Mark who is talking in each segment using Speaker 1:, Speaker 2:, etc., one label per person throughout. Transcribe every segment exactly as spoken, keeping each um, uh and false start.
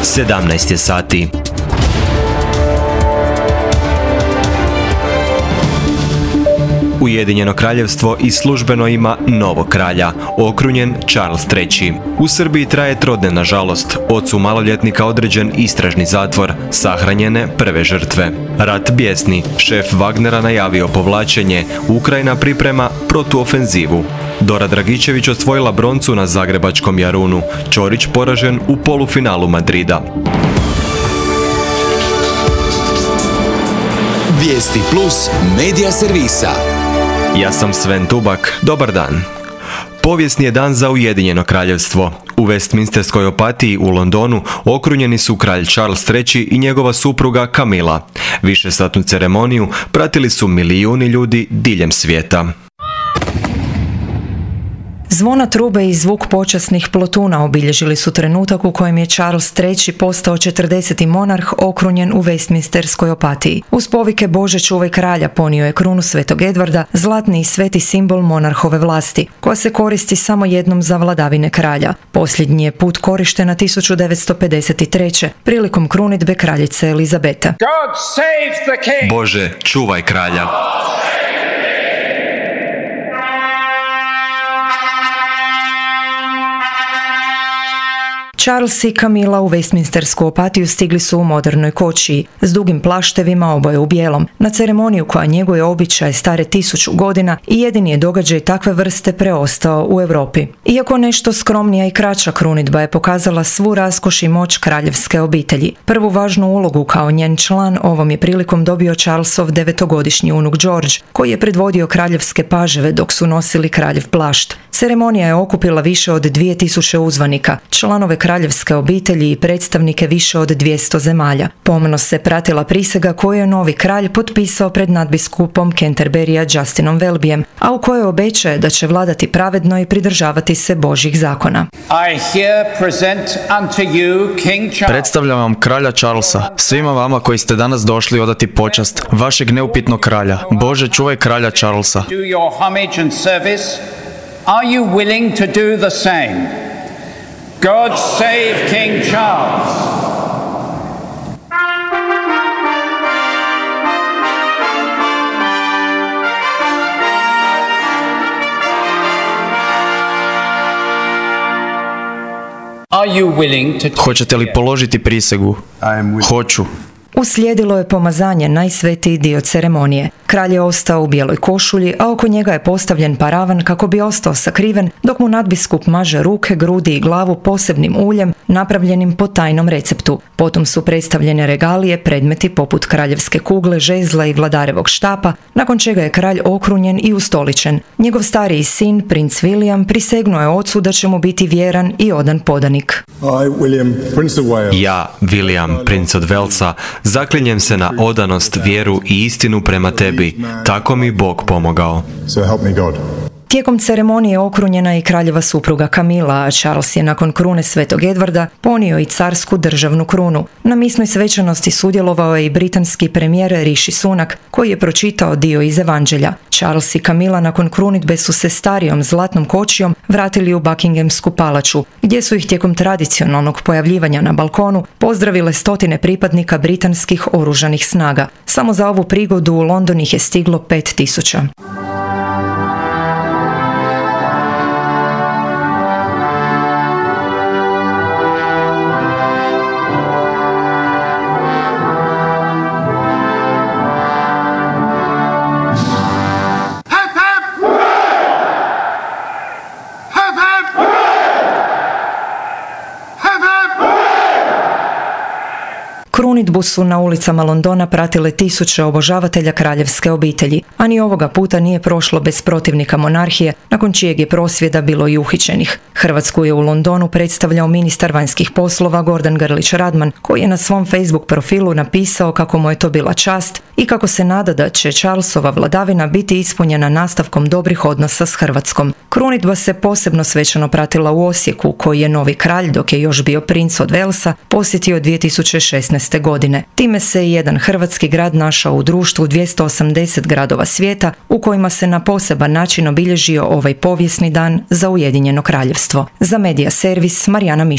Speaker 1: sedamnaest je sati. Ujedinjeno kraljevstvo i službeno ima novog kralja, okrunjen Charles treći. U Srbiji traje trodnevna žalost, ocu maloljetnika određen istražni zatvor, sahranjene prve žrtve. Rat bijesni, šef Wagnera najavio povlačenje, Ukrajina priprema protuofenzivu. Dora Dragičević osvojila broncu na zagrebačkom Jarunu, Ćorić poražen u polufinalu Madrida.
Speaker 2: Vijesti plus medija servisa.
Speaker 1: Ja sam Sven Tubak, dobar dan. Povijesni je dan za Ujedinjeno kraljevstvo. U Westminsterskoj opatiji u Londonu okrunjeni su kralj Charles treći i njegova supruga Camilla. Višesatnu ceremoniju pratili su milijuni ljudi diljem svijeta.
Speaker 3: Zvona trube i zvuk počasnih plotuna obilježili su trenutak u kojem je Charles treći postao četrdeseti monarh okrunjen u Westminsterskoj opatiji. Uz povike Bože čuvaj kralja ponio je krunu svetog Edvarda, zlatni i sveti simbol monarhove vlasti, koja se koristi samo jednom za vladavine kralja. Posljednji je put korištena tisuću devetsto pedeset treće prilikom krunidbe kraljice Elizabete.
Speaker 1: Bože, čuvaj kralja.
Speaker 3: Charles i Camilla u Westminstersku opatiju stigli su u modernoj kočiji, s dugim plaštevima oboje u bijelom, na ceremoniju koja njeguje običaje stare tisuću godina i jedini je događaj takve vrste preostao u Europi. Iako nešto skromnija i kraća krunidba je pokazala svu raskoš i moć kraljevske obitelji. Prvu važnu ulogu kao njen član ovom je prilikom dobio Charlesov devetogodišnji unuk George, koji je predvodio kraljevske paževe dok su nosili kraljev plašt. Ceremonija je okupila više od dvije tisuće uzvanika, članove kraljevske obitelji i predstavnike više od dvjesto zemalja. Pomno se pratila prisega koju je novi kralj potpisao pred nadbiskupom Canterburya Justinom Welbyjem, a u kojoj obećaje da će vladati pravedno i pridržavati se Božjih zakona.
Speaker 4: I here present unto you King Charles.
Speaker 5: Predstavljam vam kralja Charlesa, svima vama koji ste danas došli odati počast, vašeg neupitnog kralja. Bože, čuvaj kralja Charlesa.
Speaker 4: Do your homage and service. Are you willing to do the same? God save King Charles. Are you willing to...
Speaker 5: Hoćete li položiti prisegu? Hoću.
Speaker 3: Uslijedilo je pomazanje, najsvetiji dio ceremonije. Kralj je ostao u bijeloj košulji, a oko njega je postavljen paravan kako bi ostao sakriven, dok mu nadbiskup maže ruke, grudi i glavu posebnim uljem napravljenim po tajnom receptu. Potom su predstavljene regalije, predmeti poput kraljevske kugle, žezla i vladarevog štapa, nakon čega je kralj okrunjen i ustoličen. Njegov stariji sin, princ William, prisegnuo je ocu da će mu biti vjeran i odan podanik.
Speaker 1: Ja, William, princ od Walesa, zaklinjem se na odanost, vjeru i istinu prema tebi, tako mi Bog pomogao.
Speaker 3: Tijekom ceremonije okrunjena i kraljeva supruga Camilla, a Charles je nakon krune svetog Edvarda ponio i carsku državnu krunu. Na misnoj svečanosti sudjelovao je i britanski premijer Rishi Sunak, koji je pročitao dio iz Evanđelja. Charles i Camilla nakon krunidbe su se starijom zlatnom kočijom vratili u Buckinghamsku palaču, gdje su ih tijekom tradicionalnog pojavljivanja na balkonu pozdravile stotine pripadnika britanskih oružanih snaga. Samo za ovu prigodu u London ih je stiglo pet tisuća. Krunidbu su na ulicama Londona pratile tisuće obožavatelja kraljevske obitelji, a ni ovoga puta nije prošlo bez protivnika monarhije, nakon čijeg je prosvjeda bilo i uhićenih. Hrvatsku je u Londonu predstavljao ministar vanjskih poslova Gordan Grlić Radman, koji je na svom Facebook profilu napisao kako mu je to bila čast i kako se nada da će Charlesova vladavina biti ispunjena nastavkom dobrih odnosa s Hrvatskom. Krunidba se posebno svečano pratila u Osijeku, koji je novi kralj, dok je još bio princ od Walesa, posjetio dvije tisuće šesnaeste. godine. Time se i jedan hrvatski grad našao u društvu dvjesto osamdeset gradova svijeta u kojima se na poseban način obilježio ovaj povijesni dan za Ujedinjeno kraljevstvo. Za Medija servis Marijana Mišura.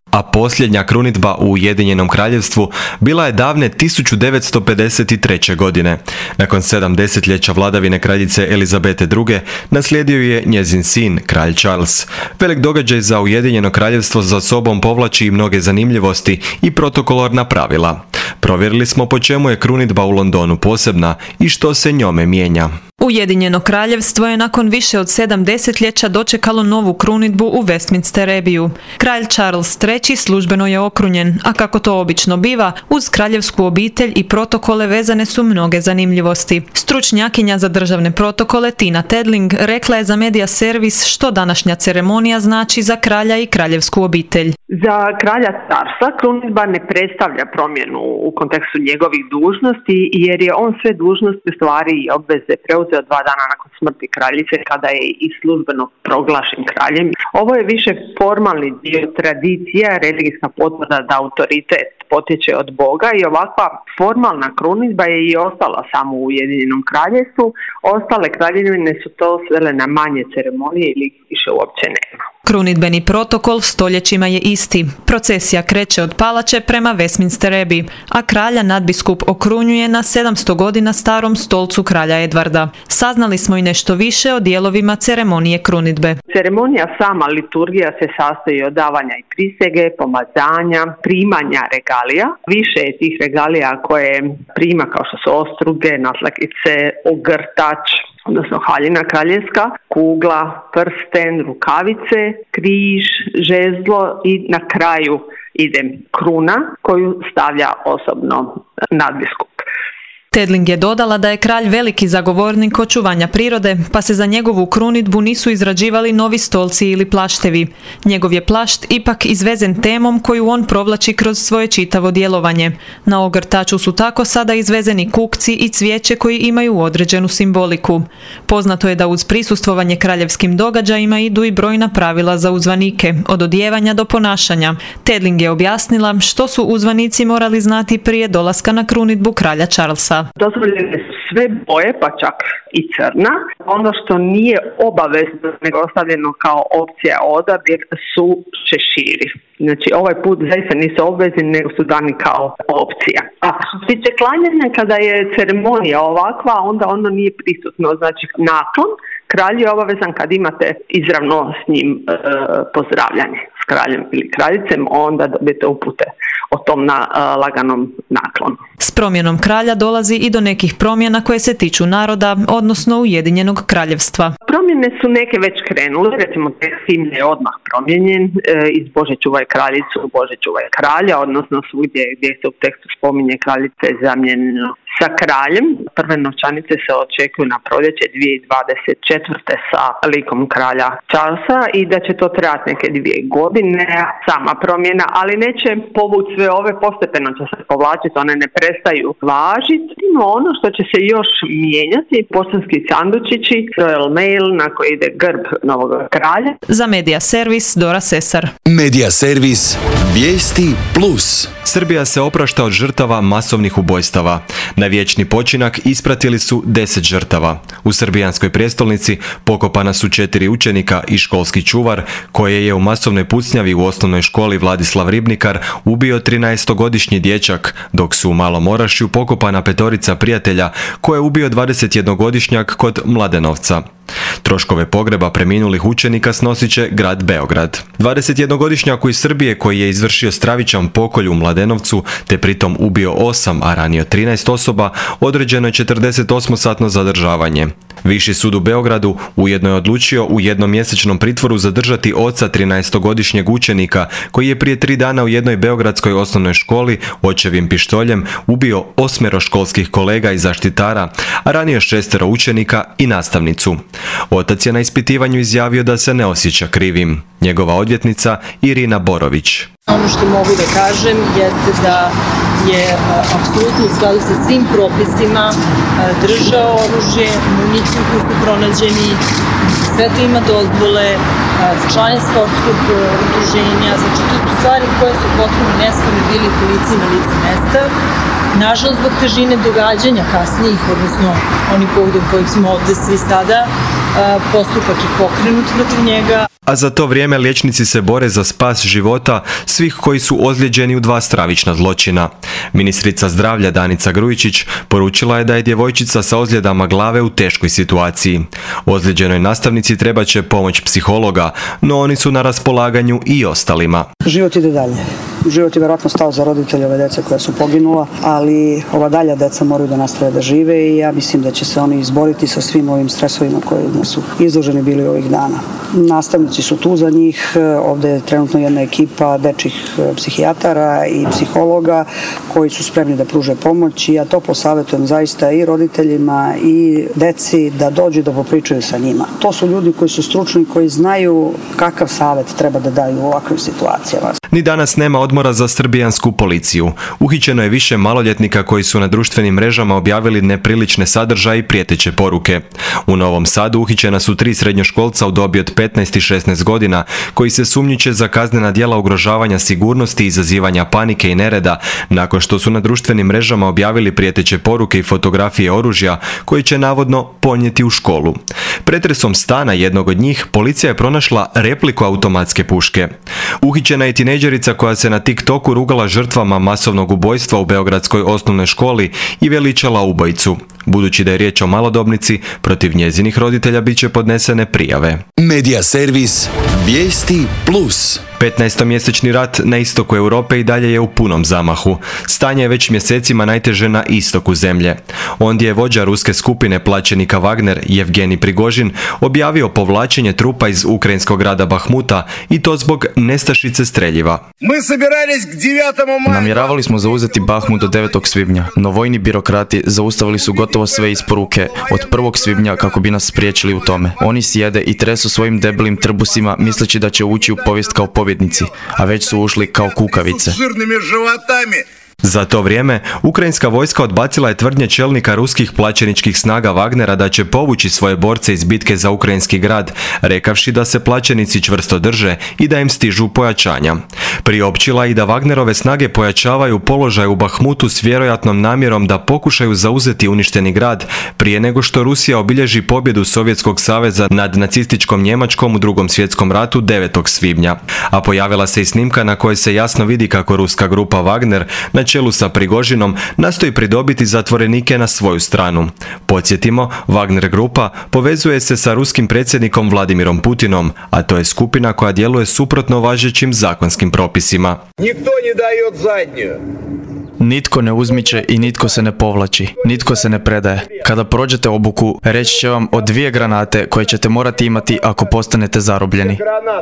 Speaker 1: A posljednja krunidba u Ujedinjenom kraljevstvu bila je davne tisuću devetsto pedeset treće. godine. Nakon sedam desetljeća vladavine kraljice Elizabete druge. naslijedio je njezin sin, kralj Charles. Velik događaj za Ujedinjeno kraljevstvo za sobom povlači i mnoge zanimljivosti i protokolarna pravila. Provjerili smo po čemu je krunidba u Londonu posebna i što se njome mijenja.
Speaker 6: Ujedinjeno kraljevstvo je nakon više od sedam desetljeća dočekalo novu krunidbu u Westminster Abbey-u. Kralj Charles treći. službeno je okrunjen, a kako to obično biva, uz kraljevsku obitelj i protokole vezane su mnoge zanimljivosti. Stručnjakinja za državne protokole Tina Tedling rekla je za Media Servis što današnja ceremonija znači za kralja i kraljevsku obitelj.
Speaker 7: Za kralja Charlesa krunidba ne predstavlja promjenu u kontekstu njegovih dužnosti, jer je on sve dužnosti, stvari i obveze preuzeo dva dana nakon smrti kraljice, kada je i službeno proglašen kraljem. Ovo je više formalni dio tradicija, religijska potvrda da autoritet potječe od Boga i ovakva formalna krunidba je i ostala samo u Ujedinjenom kraljevstvu. Ostale kraljevine su to svele na manje ceremonije ili više uopće nema.
Speaker 6: Krunidbeni protokol stoljećima je isti. Procesija kreće od palače prema Westminster Abbey, a kralja nadbiskup okrunjuje na sedamsto godina starom stolcu kralja Edvarda. Saznali smo i nešto više o dijelovima ceremonije krunidbe.
Speaker 7: Ceremonija sama, liturgija, se sastoji od davanja i prisege, pomazanja, primanja regalija. Više je tih regalija koje prima, kao što su ostruge, natlakice, ogrtač, odnosno haljina kraljevska, kugla, prsten, rukavice, križ, žezlo i na kraju ide kruna koju stavlja osobno nadbiskup.
Speaker 6: Tedling je dodala da je kralj veliki zagovornik očuvanja prirode, pa se za njegovu krunidbu nisu izrađivali novi stolci ili plaštevi. Njegov je plašt ipak izvezen temom koju on provlači kroz svoje čitavo djelovanje. Na ogrtaču su tako sada izvezeni kukci i cvijeće koji imaju određenu simboliku. Poznato je da uz prisustvovanje kraljevskim događajima idu i brojna pravila za uzvanike, od odjevanja do ponašanja. Tedling je objasnila što su uzvanici morali znati prije dolaska na krunidbu kralja Charlesa.
Speaker 7: Dozvoljene su sve boje, pa čak i crna. Ono što nije obavezno, nego ostavljeno kao opcija odabir, su šeširi. Znači, ovaj put zaista nisu obvezni, nego su dani kao opcija. A što se tiče klanjanja, kada je ceremonija ovakva, onda ono nije prisutno. Znači, naklon, kralj je obavezan kad imate izravno s njim e, pozdravljanje s kraljem ili kraljicem, onda dobijete upute o tom na, e, laganom naklonu.
Speaker 6: S promjenom kralja dolazi i do nekih promjena koje se tiču naroda, odnosno Ujedinjenog kraljevstva.
Speaker 7: Promjene su neke već krenule, recimo tekst himne je odmah promijenjen, e, iz Bože čuvaj kraljicu, Bože čuvaj kralja, odnosno svugdje gdje se u tekstu spominje kraljica je zamijenjeno sa kraljem. Prve novčanice se očekuju na proljeće dvije tisuće dvadeset četvrte. sa likom kralja Charlesa i da će to trajati neke dvije godine, sama promjena, ali neće povući sve ove, postepeno će se povlačiti, one ne prestaju važiti. No, ono što će se još mijenjati, poštanski sandučići, Royal Mail na koji ide grb novog kralja.
Speaker 6: Za Media Servis, Dora Sesar.
Speaker 2: Media Servis, vijesti plus.
Speaker 1: Srbija se oprašta od žrtava masovnih ubojstava. Na vječni počinak ispratili su deset žrtava. U srbijanskoj prijestolnici pokopana su četiri učenika i školski čuvar koje je u masovnoj pucnjavi u osnovnoj školi Vladislav Ribnikar ubio trinaestogodišnji dječak, dok su u Malom Orašju pokopana petorica prijatelja koje je ubio dvadesetjednogodišnjak kod Mladenovca. Troškove pogreba preminulih učenika snosit će grad Beograd. dvadesetjednogodišnjaku iz Srbije koji je izvršio stravičan pokolj u Mladenovcu te pritom ubio osam, a ranio trinaest osoba, određeno je četrdesetosmosatno zadržavanje. Viši sud u Beogradu ujedno je odlučio u jednomjesečnom pritvoru zadržati oca trinaestogodišnjeg učenika koji je prije tri dana u jednoj beogradskoj osnovnoj školi očevim pištoljem ubio osmero školskih kolega i zaštitara, a ranio šestero učenika i nastavnicu. Otac je na ispitivanju izjavio da se ne osjeća krivim. Njegova odvjetnica Irina Borović.
Speaker 8: Ono što mogu da kažem jeste da je apsolutno u skladu sa svim propisima držao oružje, municiju koju su pronađeni, sve to ima dozvole, član je sportskog udruženja, znači to su stvari koje su potpuno nesporne bili policiji na licu mesta. Nažalost, zbog težine događanja kasnijih, odnosno onih povodom kojih smo ovde svi sada, postupak je pokrenut protiv njega.
Speaker 1: a za to vrijeme liječnici se bore za spas života svih koji su ozlijeđeni u dva stravična zločina. Ministrica zdravlja Danica Grujičić poručila je da je djevojčica sa ozljedama glave u teškoj situaciji. Ozlijeđenoj nastavnici treba će pomoć psihologa, no oni su na raspolaganju i ostalima.
Speaker 9: Život ide dalje. Život je vjerojatno stao za roditelje ove djece koja su poginula, ali ova dalja djeca moraju da nastave da žive i ja mislim da će se oni izboriti sa svim ovim stresovima koji su izloženi bili ovih dana. Nastavnici su tu za njih, ovdje je trenutno jedna ekipa dečjih psihijatara i psihologa koji su spremni da pruže pomoć i ja to posavjetujem zaista i roditeljima i deci da dođu da popričaju sa njima. To su ljudi koji su stručni, koji znaju kakav savjet treba da daju u ovakvim situacijama.
Speaker 1: Ni danas nema odmora za srbijansku policiju. Uhićeno je više maloljetnika koji su na društvenim mrežama objavili neprilične sadržaje i prijeteće poruke. U Novom Sadu uhićena su tri srednjoškolca u dobi od petnaest i šesnaest godina koji se sumnjiče za kaznena djela ugrožavanja sigurnosti i izazivanja panike i nereda nakon što su na društvenim mrežama objavili prijeteće poruke i fotografije oružja koji će navodno ponijeti u školu. Pretresom stana jednog od njih policija je pronašla repliku automatske puške. Uhićena je tinejdžerica koja se na TikToku rugala žrtvama masovnog ubojstva u beogradskoj osnovnoj školi i veličala ubojicu. Budući da je riječ o malodobnici, protiv njezinih roditelja bit će podnesene prijave.
Speaker 2: Medija servis Vijesti plus.
Speaker 1: petnaestomjesečni rat na istoku Europe i dalje je u punom zamahu. Stanje je već mjesecima najteže na istoku zemlje. Ondje je vođa ruske skupine plaćenika Wagner, Jevgenij Prigožin, objavio povlačenje trupa iz ukrajinskog grada Bahmuta i to zbog nestašice streljiva.
Speaker 5: Namjeravali smo zauzeti Bahmut do devetog svibnja, no vojni birokrati zaustavili su gotovo sve isporuke od prvog svibnja kako bi nas spriječili u tome. Oni sjede i tresu svojim debelim trbusima misleći da će ući u povijest kao pobjednici, a već su ušli kao kukavice.
Speaker 1: Za to vrijeme, ukrajinska vojska odbacila je tvrdnje čelnika ruskih plaćeničkih snaga Wagnera da će povući svoje borce iz bitke za ukrajinski grad, rekavši da se plaćenici čvrsto drže i da im stižu pojačanja. Priopćila i da Wagnerove snage pojačavaju položaj u Bahmutu s vjerojatnom namjerom da pokušaju zauzeti uništeni grad prije nego što Rusija obilježi pobjedu Sovjetskog saveza nad nacističkom Njemačkom u Drugom svjetskom ratu devetog svibnja. A pojavila se i snimka na kojoj se jasno vidi kako ruska grupa Wagner na čelu sa Prigožinom nastoji pridobiti zatvorenike na svoju stranu. Podsjetimo, Wagner grupa povezuje se sa ruskim predsjednikom Vladimirom Putinom, a to je skupina koja djeluje suprotno važećim zakonskim propisima.
Speaker 10: Nikto ne daje zadnju.
Speaker 5: Nitko ne uzmiče i nitko se ne povlači, nitko se ne predaje. Kada prođete obuku, reći će vam o dvije granate koje ćete morati imati ako postanete zarobljeni.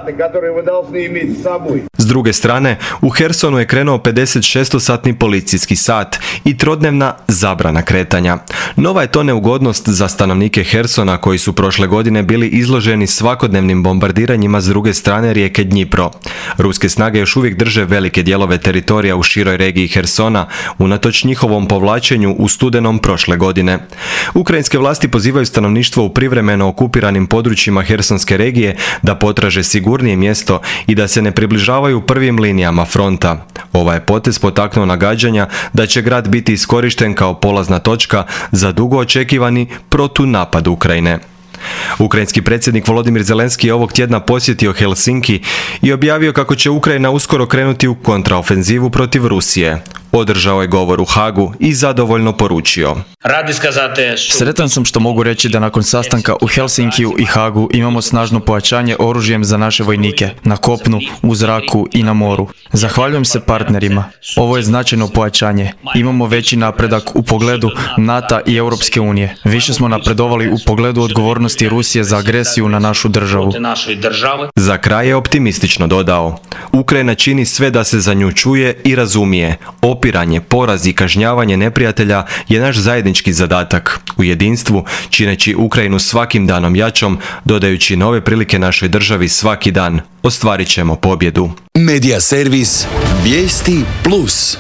Speaker 1: S druge strane, u Hersonu je krenuo pedeset šestosatni policijski sat i trodnevna zabrana kretanja. Nova je to neugodnost za stanovnike Hersona koji su prošle godine bili izloženi svakodnevnim bombardiranjima s druge strane rijeke Dnjipro. Ruske snage još uvijek drže velike dijelove teritorija u široj regiji Hersona, unatoč njihovom povlačenju u studenom prošle godine. Ukrajinske vlasti pozivaju stanovništvo u privremeno okupiranim područjima Hersonske regije da potraže sigurnije mjesto i da se ne približavaju prvim linijama fronta. Ovaj je potez potaknuo nagađanja da će grad biti iskorišten kao polazna točka za dugo očekivani protunapad Ukrajine. Ukrajinski predsjednik Volodimir Zelenski je ovog tjedna posjetio Helsinki i objavio kako će Ukrajina uskoro krenuti u kontraofenzivu protiv Rusije. Održao je govor u Hagu i zadovoljno poručio.
Speaker 5: Sretan sam što mogu reći da nakon sastanka u Helsinkiju i Hagu imamo snažno pojačanje oružjem za naše vojnike, na kopnu, u zraku i na moru. Zahvaljujem se partnerima. Ovo je značajno pojačanje. Imamo veći napredak u pogledu NATO i Europske unije. Više smo napredovali u pogledu odgovornosti Rusije za agresiju na našu državu.
Speaker 1: Za kraj je optimistično dodao. Ukrajina čini sve da se za nju čuje i razumije. Opiranje, poraz i kažnjavanje neprijatelja je naš zajednički zadatak. U jedinstvu, čineći Ukrajinu svakim danom jačom, dodajući nove prilike našoj državi svaki dan, ostvarit ćemo pobjedu.
Speaker 2: Medija servis Vijesti plus.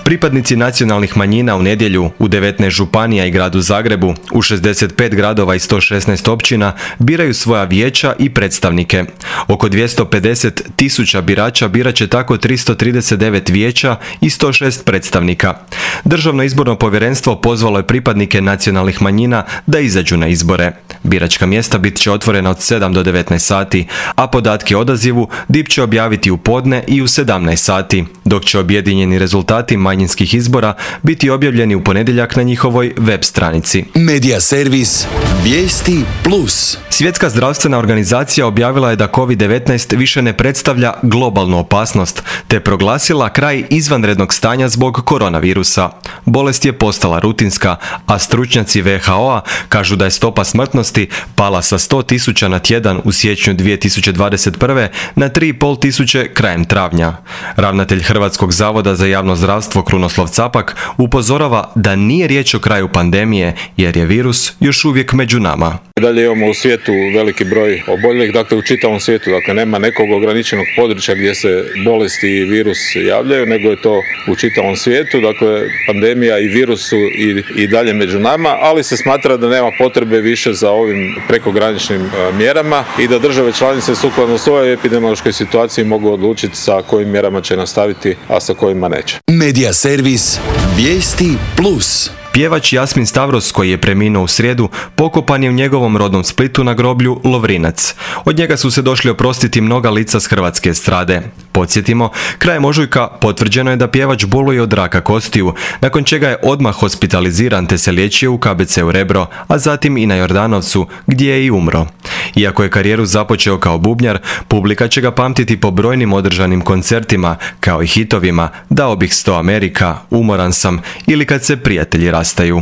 Speaker 1: Pripadnici nacionalnih manjina u nedjelju u devetnaest županija i gradu Zagrebu, u šezdeset pet gradova i sto šesnaest općina biraju svoja vijeća i predstavnike. Oko dvjesto pedeset tisuća birača birat će tako tristo trideset devet vijeća i sto šest predstavnika. Državno izborno povjerenstvo pozvalo je pripadnike nacionalnih manjina da izađu na izbore. Biračka mjesta bit će otvorena od sedam do devetnaest sati, a podatke o odazivu D I P će objaviti u podne i u sedamnaest sati, dok će objedinjeni rezultati manjinskih izbora biti objavljeni u ponedjeljak na njihovoj web stranici.
Speaker 2: Medija servis Vijesti Plus.
Speaker 1: Svjetska zdravstvena organizacija objavila je da kovid devetnaest više ne predstavlja globalnu opasnost, te proglasila kraj izvanrednog stanja zbog koronavirusa. Bolest je postala rutinska, a stručnjaci W H O-a kažu da je stopa smrtnosti pala sa sto tisuća na tjedan u siječnju dvije tisuće dvadeset prve na tri i pol tisuće krajem travnja. Ravnatelj Hrvatskog zavoda za javno zdravstvo Krunoslav Capak upozorava da nije riječ o kraju pandemije, jer je virus još uvijek među nama.
Speaker 11: Dalje imamo u svijetu veliki broj oboljelih, dakle u čitavom svijetu, dakle nema nekog ograničenog područja gdje se bolesti i virus javljaju, nego je to u čitavom svijetu, dakle pandemija i virus su i, i dalje među nama, ali se smatra da nema potrebe više za ovim prekograničnim uh, mjerama i da države članice sukladno svojoj epidemiološkoj situaciji mogu odlučiti sa kojim mjerama će nastaviti, a sa kojima neće.
Speaker 2: Medija servis Vijesti Plus.
Speaker 1: Pjevač Jasmin Stavros, koji je preminuo u srijedu, pokopan je u njegovom rodnom Splitu na groblju Lovrinac. Od njega su se došli oprostiti mnoga lica s hrvatske estrade. Podsjetimo, krajem ožujka potvrđeno je da pjevač boluje od raka kostiju, nakon čega je odmah hospitaliziran te se liječio u K B C-u Rebro, a zatim i na Jordanovcu, gdje je i umro. Iako je karijeru započeo kao bubnjar, publika će ga pamtiti po brojnim održanim koncertima, kao i hitovima Dao bih sto Amerika, Umoran sam ili Kad se prijatelji rastaju.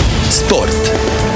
Speaker 2: Sport.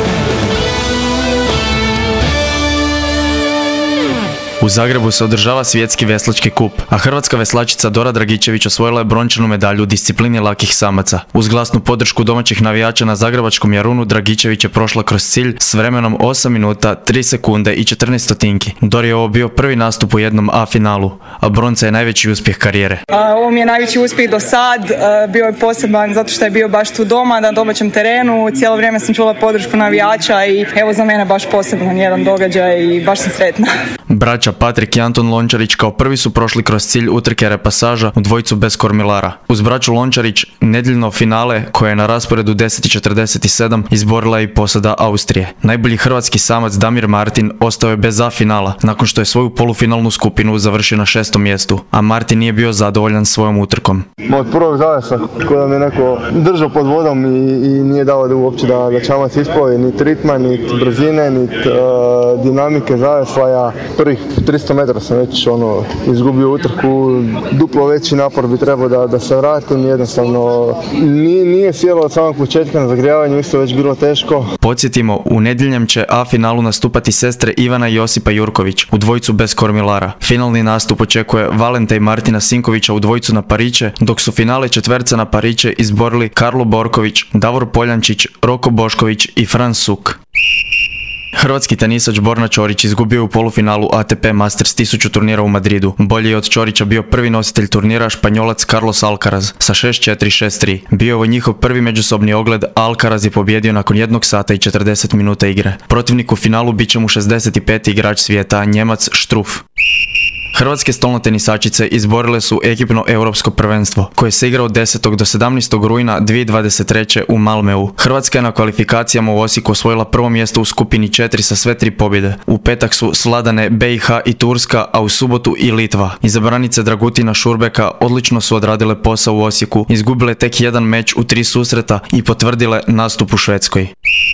Speaker 5: U Zagrebu se održava svjetski veslački kup, a hrvatska veslačica Dora Dragičević osvojila je brončanu medalju u disciplini lakih samaca. Uz glasnu podršku domaćih navijača na zagrebačkom Jarunu, Dragičević je prošla kroz cilj s vremenom osam minuta, tri sekunde i četrnaest stotinki. Dori je ovo bio prvi nastup u jednom A finalu, a bronca je najveći uspjeh karijere.
Speaker 12: A, ovo mi je najveći uspjeh do sad, a, bio je poseban zato što je bio baš tu doma, na domaćem terenu, cijelo vrijeme sam čula podršku navijača i evo za mene baš poseban jedan događaj i baš sam sretna.
Speaker 5: Braća Patrik i Anton Lončarić kao prvi su prošli kroz cilj utrke repasaža u dvojicu bez kormilara. Uz braću Lončarić nedjeljno finale, koje je na rasporedu deset i četrdeset sedam, izborila i posada Austrije. Najbolji hrvatski samac Damir Martin ostao je bez A finala, nakon što je svoju polufinalnu skupinu završio na šestom mjestu, a Martin nije bio zadovoljan svojom utrkom.
Speaker 13: Od prvog zajasa koja me neko držao pod vodom i, i nije dao da uopće da, da čamac isplavi, niti ritma, niti brzine, niti uh, dinamike zajasvaja. Prvih tristo metara sam već ono, izgubio utrku, duplo veći napor bi trebao da, da se vratim, jednostavno nije, nije sjelo od samog početka na zagrijavanju, isto već bilo teško.
Speaker 5: Podsjetimo, u nedjeljem će A finalu nastupati sestre Ivana i Josipa Jurković u dvojicu bez kormilara. Finalni nastup očekuje Valenta i Martina Sinkovića u dvojicu na pariće, dok su finale četverca na pariće izborili Karlo Borković, Davor Poljančić, Roko Bošković i Fran Suk. Hrvatski tenisač Borna Ćorić izgubio u polufinalu A T P Masters tisuću turnira u Madridu. Bolji je od Ćorića bio prvi nositelj turnira Španjolac Carlos Alcaraz sa šest četiri šest tri. Bio je njihov prvi međusobni ogled, Alcaraz je pobjedio nakon jednog sata i četrdeset minuta igre. Protivnik u finalu bit će mu šezdeset peti igrač svijeta, Njemac Struff. Hrvatske stolnotenisačice izborile su ekipno europsko prvenstvo, koje se igra od desetog do sedamnaestog rujna dvije tisuće dvadeset treće u Malmeu. Hrvatska je na kvalifikacijama u Osijeku osvojila prvo mjesto u skupini četiri sa sve tri pobjede. U petak su sladane B i H i Turska, a u subotu i Litva. Izabranice Dragutina Šurbeka odlično su odradile posao u Osijeku, izgubile tek jedan meč u tri susreta i potvrdile nastup u Švedskoj.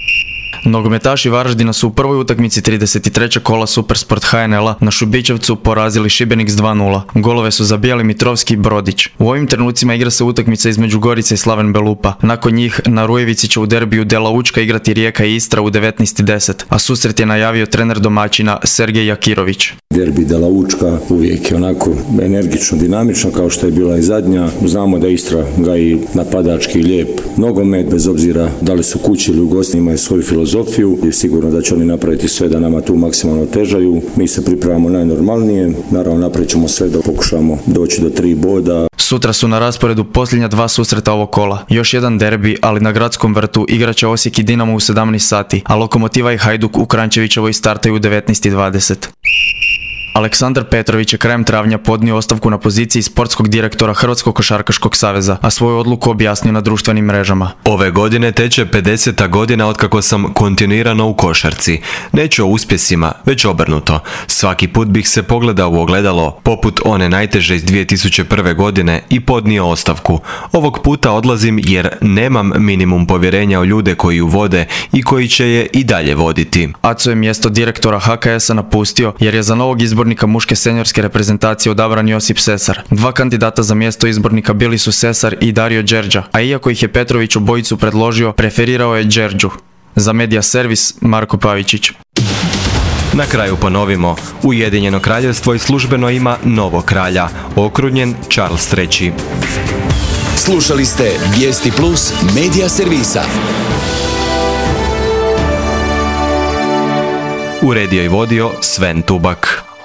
Speaker 5: Nogometaši Varaždina su u prvoj utakmici trideset trećeg kola Supersport H N L-a na Šubićevcu porazili Šibenik s dva nula. Golove su zabijali Mitrovski i Brodić. U ovim trenucima igra se utakmica između Gorice i Slaven Belupa. Nakon njih na Rujevici će u derbiju Dela Učka igrati Rijeka i Istra u devetnaest deset, a susret je najavio trener domaćina Sergej Jakirović.
Speaker 14: Derbi Dela Učka uvijek je onako energično, dinamično kao što je bila i zadnja. Znamo da Istra gaji napadački lijep nogomet, bez obzira da li su kući ili u gosti, imaju svoju filozofiju i sigurno da će oni napraviti sve da nama tu maksimalno otežaju. Mi se pripravamo najnormalnije, naravno napravit ćemo sve da pokušamo doći do tri boda.
Speaker 5: Sutra su na rasporedu posljednja dva susreta ovog kola. Još jedan derbi, ali na gradskom vrtu igrat će Osijek i Dinamo u sedamnaest sati, a Lokomotiva i Hajduk u Kranjčevićevoj startaju u devetnaest i dvadeset. Aleksandar Petrović je krajem travnja podnio ostavku na poziciji sportskog direktora Hrvatskog košarkaškog saveza, a svoju odluku objasnio na društvenim mrežama.
Speaker 1: Ove godine teče pedeseta godina otkako sam kontinuirano u košarci. Neću o uspjesima, već obrnuto. Svaki put bih se pogledao u ogledalo, poput one najteže iz dvije tisuće prve. godine i podnio ostavku. Ovog puta odlazim jer nemam minimum povjerenja u ljude koji ju vode i koji će je i dalje voditi.
Speaker 5: Aco je mjesto direktora H K S-a napustio jer je za novog izbornika muške seniorske reprezentacije odabran Josip Sesar. Dva kandidata za mjesto izbornika bili su Sesar i Dario Đerđa, a iako ih je Petrović obojicu predložio, preferirao je Đerđu. Za Medija servis, Marko Pavičić.
Speaker 1: Na kraju ponovimo, Ujedinjeno kraljevstvo i službeno ima novog kralja, okrunjen Charles treći.
Speaker 2: Slušali ste Vijesti Plus Medija servisa.
Speaker 1: Uredio i vodio Sven Tubak.